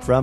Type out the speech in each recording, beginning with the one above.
From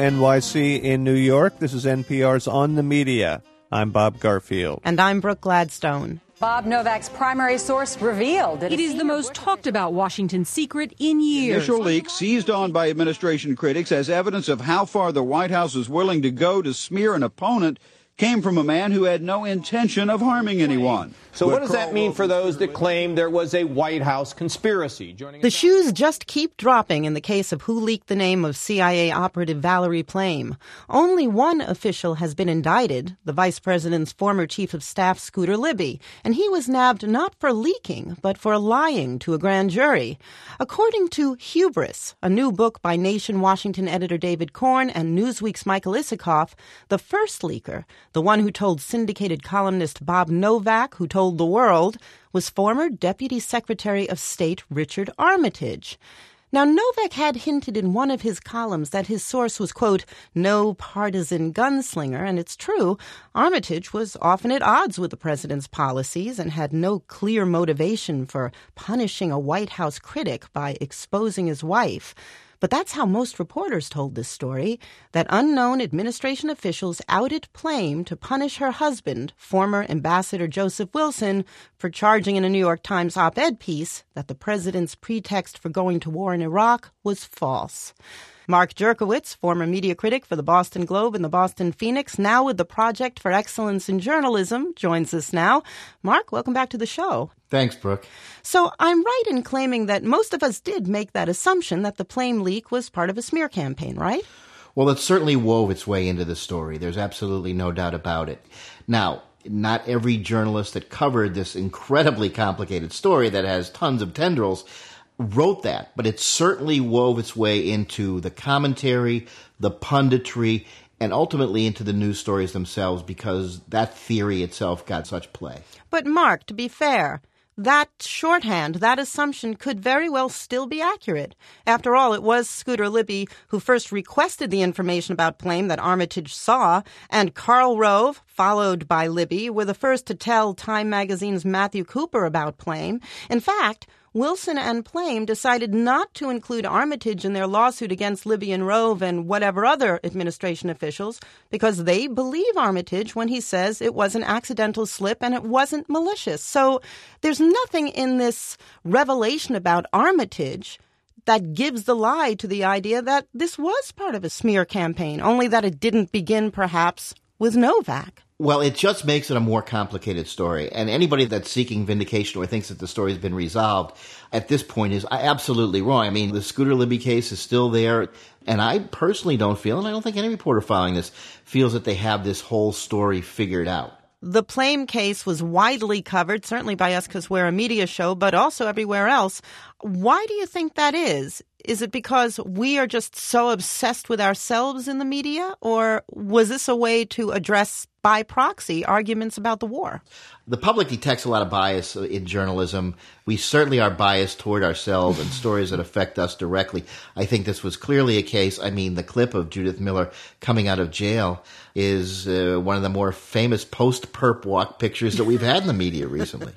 WNYC in New York, this is NPR's On the Media. I'm Bob Garfield. And I'm Brooke Gladstone. Bob Novak's primary source revealed it is the most talked about Washington secret in years. Initial leak seized on by administration critics as evidence of how far the White House is willing to go to smear an opponent came from a man who had no intention of harming anyone. So what does that mean for those that claim there was a White House conspiracy? The shoes just keep dropping in the case of who leaked the name of CIA operative Valerie Plame. Only one official has been indicted, the vice president's former chief of staff, Scooter Libby, and he was nabbed not for leaking, but for lying to a grand jury. According to Hubris, a new book by Nation Washington editor David Korn and Newsweek's Michael Isikoff, the first leaker, the one who told syndicated columnist Bob Novak, who told the world, was former Deputy Secretary of State Richard Armitage. Now, Novak had hinted in one of his columns that his source was, quote, no partisan gunslinger, and it's true. Armitage was often at odds with the president's policies and had no clear motivation for punishing a White House critic by exposing his wife. But that's how most reporters told this story, that unknown administration officials outed Plame to punish her husband, former Ambassador Joseph Wilson, for charging in a New York Times op-ed piece that the president's pretext for going to war in Iraq was false. Mark Jerkowitz, former media critic for the Boston Globe and the Boston Phoenix, now with the Project for Excellence in Journalism, joins us now. Mark, welcome back to the show. Thanks, Brooke. So I'm right in claiming that most of us did make that assumption that the Plame leak was part of a smear campaign, right? Well, it certainly wove its way into the story. There's absolutely no doubt about it. Now, not every journalist that covered this incredibly complicated story that has tons of tendrils wrote that, but it certainly wove its way into the commentary, the punditry, and ultimately into the news stories themselves because that theory itself got such play. But Mark, to be fair, that shorthand, that assumption could very well still be accurate. After all, it was Scooter Libby who first requested the information about Plame that Armitage saw, and Karl Rove, followed by Libby, were the first to tell Time magazine's Matthew Cooper about Plame. In fact, Wilson and Plame decided not to include Armitage in their lawsuit against Libby and Rove and whatever other administration officials because they believe Armitage when he says it was an accidental slip and it wasn't malicious. So there's nothing in this revelation about Armitage that gives the lie to the idea that this was part of a smear campaign, only that it didn't begin perhaps with Novak. Well, it just makes it a more complicated story. And anybody that's seeking vindication or thinks that the story has been resolved at this point is absolutely wrong. I mean, the Scooter Libby case is still there. And I personally don't feel, and I don't think any reporter following this feels that they have this whole story figured out. The Plame case was widely covered, certainly by us because we're a media show, but also everywhere else. Why do you think that is? Is it because we are just so obsessed with ourselves in the media? Or was this a way to address by proxy arguments about the war? The public detects a lot of bias in journalism. We certainly are biased toward ourselves and stories that affect us directly. I think this was clearly a case. I mean, the clip of Judith Miller coming out of jail is one of the more famous post-perp walk pictures that we've had in the media recently.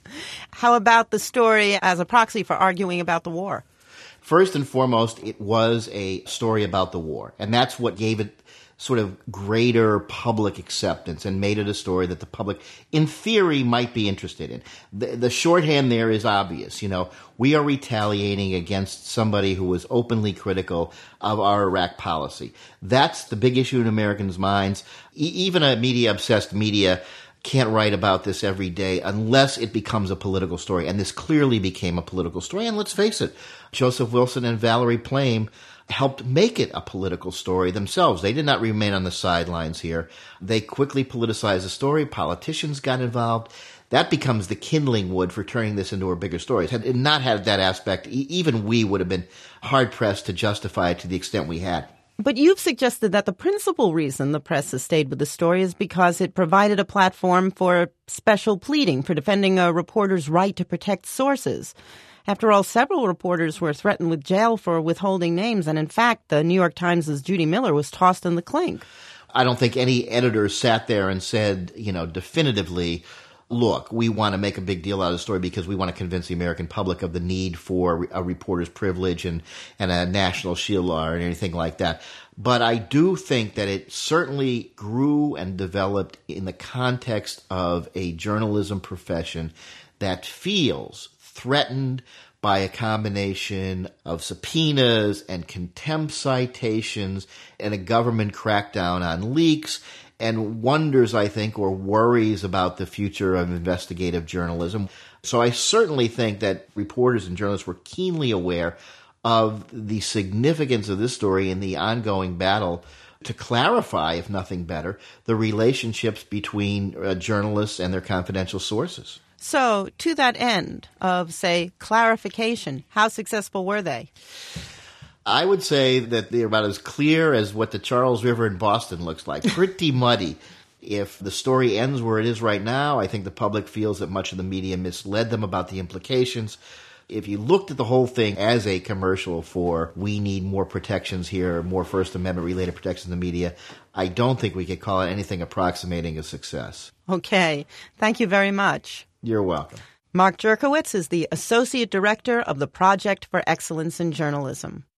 How about the story as a proxy for arguing about the war? First and foremost, it was a story about the war, and that's what gave it sort of greater public acceptance and made it a story that the public, in theory, might be interested in. The shorthand there is obvious. You know, we are retaliating against somebody who was openly critical of our Iraq policy. That's the big issue in Americans' minds. Even a media-obsessed media can't write about this every day unless it becomes a political story. And this clearly became a political story. And let's face it, Joseph Wilson and Valerie Plame helped make it a political story themselves. They did not remain on the sidelines here. They quickly politicized the story. Politicians got involved. That becomes the kindling wood for turning this into a bigger story. Had it not had that aspect, even we would have been hard-pressed to justify it to the extent we had. But you've suggested that the principal reason the press has stayed with the story is because it provided a platform for special pleading, for defending a reporter's right to protect sources. After all, several reporters were threatened with jail for withholding names, and in fact, the New York Times' Judy Miller was tossed in the clink. I don't think any editor sat there and said, definitively, look, we want to make a big deal out of the story because we want to convince the American public of the need for a reporter's privilege and a national shield law or anything like that. But I do think that it certainly grew and developed in the context of a journalism profession that feels threatened by a combination of subpoenas and contempt citations and a government crackdown on leaks, and wonders, I think, or worries about the future of investigative journalism. So I certainly think that reporters and journalists were keenly aware of the significance of this story in the ongoing battle to clarify, if nothing better, the relationships between journalists and their confidential sources. So, to that end of, say, clarification, how successful were they? I would say that they're about as clear as what the Charles River in Boston looks like. Pretty muddy. If the story ends where it is right now, I think the public feels that much of the media misled them about the implications. If you looked at the whole thing as a commercial for we need more protections here, more First Amendment-related protections in the media, I don't think we could call it anything approximating a success. Okay. Thank you very much. You're welcome. Mark Jerkowitz is the Associate Director of the Project for Excellence in Journalism.